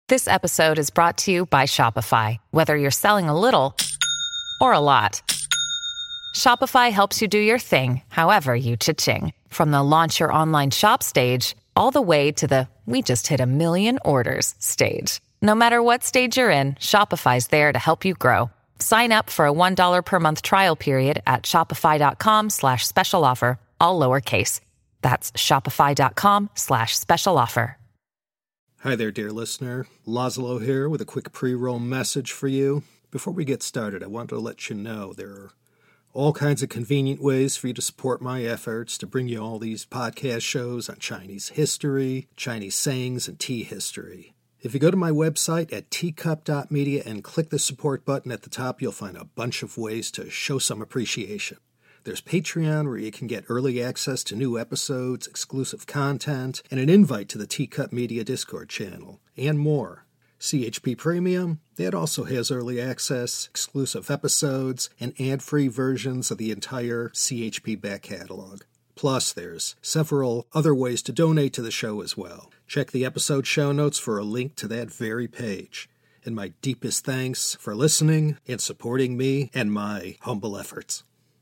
This episode is brought to you by Shopify. Whether you're selling a little or a lot, Shopify helps you do your thing, however you cha-ching. From the launch your online shop stage, all the way to the we just hit 1 million orders stage. No matter what stage you're in, Shopify's there to help you grow. Sign up for a $1 per month trial period at shopify.com/special offer, all lowercase. That's shopify.com/special offer. Hi there, dear listener. Laszlo here with a quick pre-roll message for you. Before we get started, I want to let you know there are all kinds of convenient ways for you to support my efforts to bring you all these podcast shows on Chinese history, Chinese sayings, and tea history. If you go to my website at teacup.media and click the support button at the top, you'll find a bunch of ways to show some appreciation. There's Patreon, where you can get early access to new episodes, exclusive content, and an invite to the Teacup Media Discord channel, and more. CHP Premium, that also has early access, exclusive episodes, and ad-free versions of the entire CHP back catalog. Plus, there's several other ways to donate to the show as well. Check the episode show notes for a link to that very page. And my deepest thanks for listening and supporting me and my humble efforts.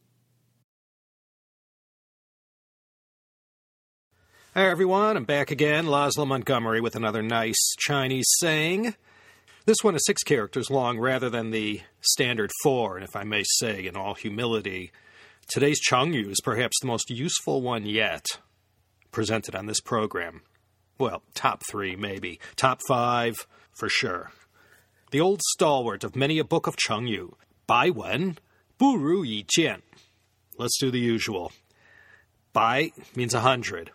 Hi everyone, I'm back again, Laszlo Montgomery, with another nice Chinese saying. This one is 6 characters long rather than the standard 4, and if I may say, in all humility, today's Chengyu is perhaps the most useful one yet presented on this program. Well, top 3 maybe, top 5 for sure. The old stalwart of many a book of Chengyu, Bai Wen, Bu Ru Yi Jian. Let's do the usual. Bai means 100.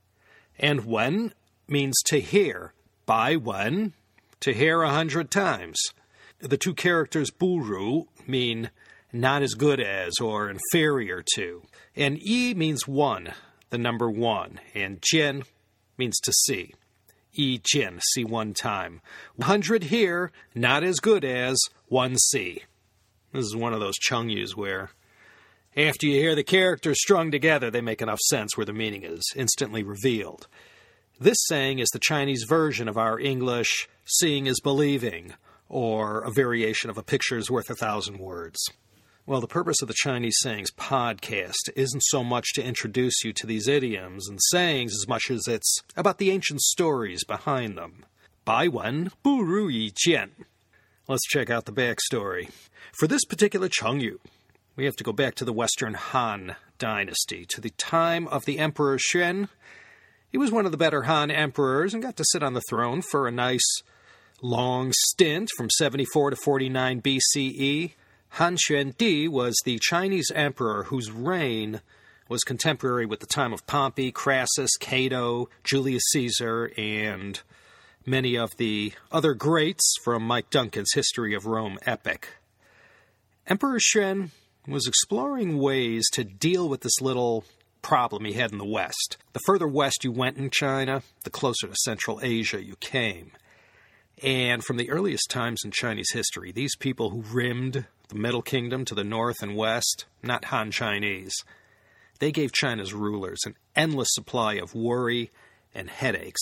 And Wen means to hear. Bai Wen, to hear 100 times. The 2 characters Bu Ru mean not as good as or inferior to. And Yi means 1, the number 1. And Jian means to see. Yi Jian, see 1 time. 100 here, not as good as 1 see. This is one of those Chengyus where after you hear the characters strung together, they make enough sense where the meaning is instantly revealed. This saying is the Chinese version of our English, seeing is believing, or a variation of a picture's worth 1,000 words. Well, the purpose of the Chinese Sayings podcast isn't so much to introduce you to these idioms and sayings as much as it's about the ancient stories behind them. Bai Wen, Bu Ru Yi Jian. Let's check out the backstory. For this particular Chengyu, we have to go back to the Western Han Dynasty, to the time of the Emperor Xuan. He was one of the better Han emperors and got to sit on the throne for a nice long stint from 74 to 49 BCE. Han Xuandi was the Chinese emperor whose reign was contemporary with the time of Pompey, Crassus, Cato, Julius Caesar, and many of the other greats from Mike Duncan's History of Rome epic. Emperor Xuan was exploring ways to deal with this little problem he had in the West. The further west you went in China, the closer to Central Asia you came. And from the earliest times in Chinese history, these people who rimmed the Middle Kingdom to the north and west, not Han Chinese, they gave China's rulers an endless supply of worry and headaches.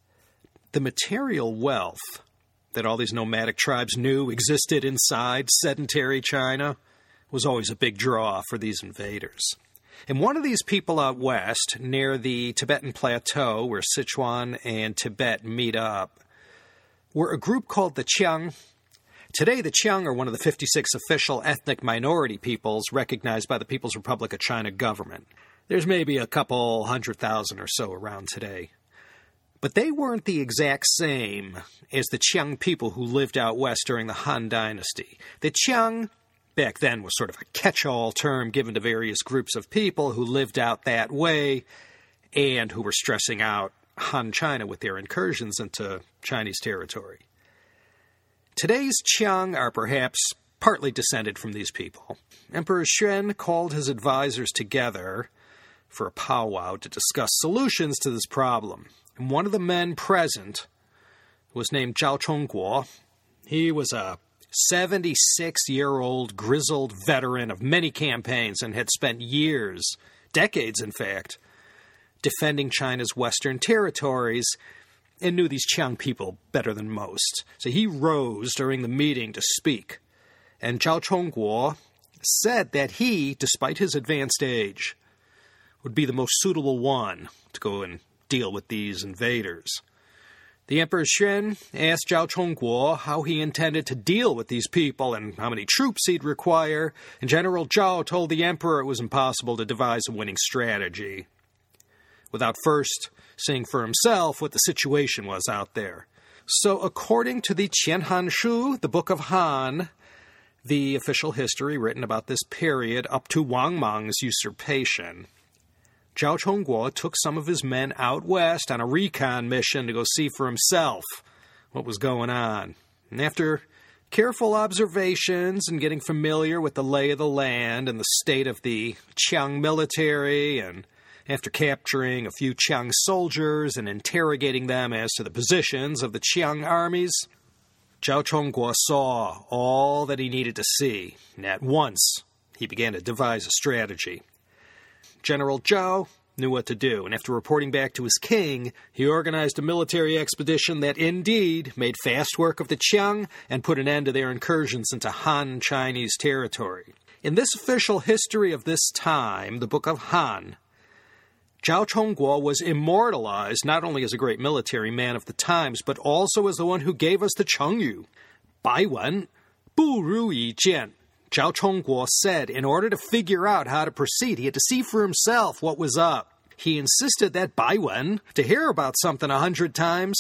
The material wealth that all these nomadic tribes knew existed inside sedentary China was always a big draw for these invaders. And one of these people out west, near the Tibetan Plateau, where Sichuan and Tibet meet up, were a group called the Qiang. Today, the Qiang are one of the 56 official ethnic minority peoples recognized by the People's Republic of China government. There's maybe a couple 100,000 or so around today. But they weren't the exact same as the Qiang people who lived out west during the Han Dynasty. The Qiang back then was sort of a catch-all term given to various groups of people who lived out that way and who were stressing out Han China with their incursions into Chinese territory. Today's Qiang are perhaps partly descended from these people. Emperor Xuan called his advisors together for a powwow to discuss solutions to this problem. And one of the men present was named Zhao Chongguo. He was a 76-year-old grizzled veteran of many campaigns and had spent decades in fact, defending China's western territories and knew these Qiang people better than most. So he rose during the meeting to speak. And Zhao Chongguo said that he, despite his advanced age, would be the most suitable one to go and deal with these invaders. The Emperor Xuan asked Zhao Chongguo how he intended to deal with these people and how many troops he'd require, and General Zhao told the emperor it was impossible to devise a winning strategy without first seeing for himself what the situation was out there. So according to the Qianhan Shu, the Book of Han, the official history written about this period up to Wang Mang's usurpation, Zhao Chongguo took some of his men out west on a recon mission to go see for himself what was going on. And after careful observations and getting familiar with the lay of the land and the state of the Qiang military, and after capturing a few Qiang soldiers and interrogating them as to the positions of the Qiang armies, Zhao Chongguo saw all that he needed to see, and at once he began to devise a strategy. General Zhao knew what to do, and after reporting back to his king, he organized a military expedition that indeed made fast work of the Qiang and put an end to their incursions into Han Chinese territory. In this official history of this time, the Book of Han, Zhao Chongguo was immortalized not only as a great military man of the times, but also as the one who gave us the Chengyu. Bai Wen, Bu Ru Yi Jian. Zhao Chongguo said in order to figure out how to proceed, he had to see for himself what was up. He insisted that Bai Wen, to hear about something 100 times,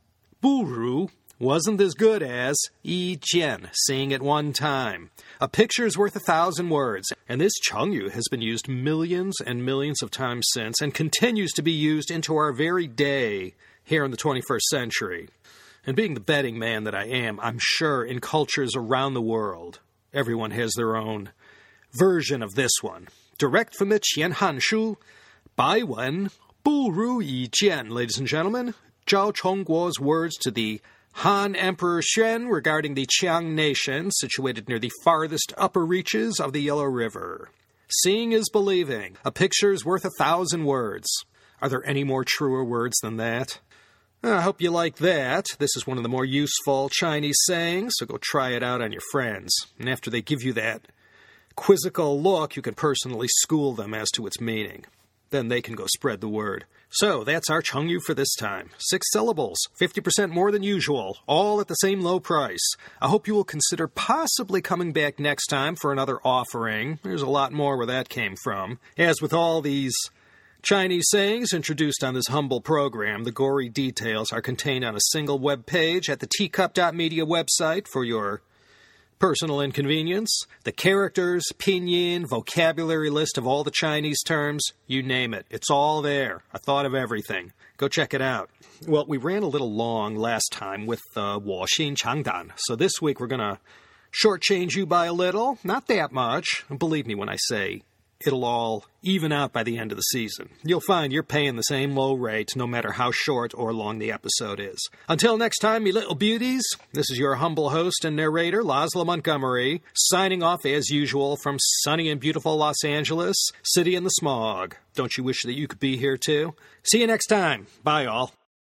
Bu Ru wasn't as good as Yi Jian, seeing it one time. A picture's worth 1,000 words, and this Chengyu has been used millions and millions of times since, and continues to be used into our very day here in the 21st century. And being the betting man that I am, I'm sure in cultures around the world, everyone has their own version of this one. Direct from the Qianhan Shu, Bai Wen, Bu Ru Yi Jian, ladies and gentlemen, Zhao Chongguo's words to the Han Emperor Xuan regarding the Qiang nation, situated near the farthest upper reaches of the Yellow River. Seeing is believing. A picture's worth 1,000 words. Are there any more truer words than that? I hope you like that. This is one of the more useful Chinese sayings, so go try it out on your friends. And after they give you that quizzical look, you can personally school them as to its meaning. Then they can go spread the word. So that's our Chengyu for this time. 6 syllables, 50% more than usual, all at the same low price. I hope you will consider possibly coming back next time for another offering. There's a lot more where that came from. As with all these Chinese sayings introduced on this humble program, the gory details are contained on a single web page at the teacup.media website for your personal inconvenience. The characters, pinyin, vocabulary list of all the Chinese terms, you name it. It's all there. I thought of everything. Go check it out. Well, we ran a little long last time with Wo Xin Changdan, so this week we're going to shortchange you by a little. Not that much. Believe me when I say it'll all even out by the end of the season. You'll find you're paying the same low rate no matter how short or long the episode is. Until next time, me little beauties, this is your humble host and narrator, Laszlo Montgomery, signing off as usual from sunny and beautiful Los Angeles, city in the smog. Don't you wish that you could be here too? See you next time. Bye, all.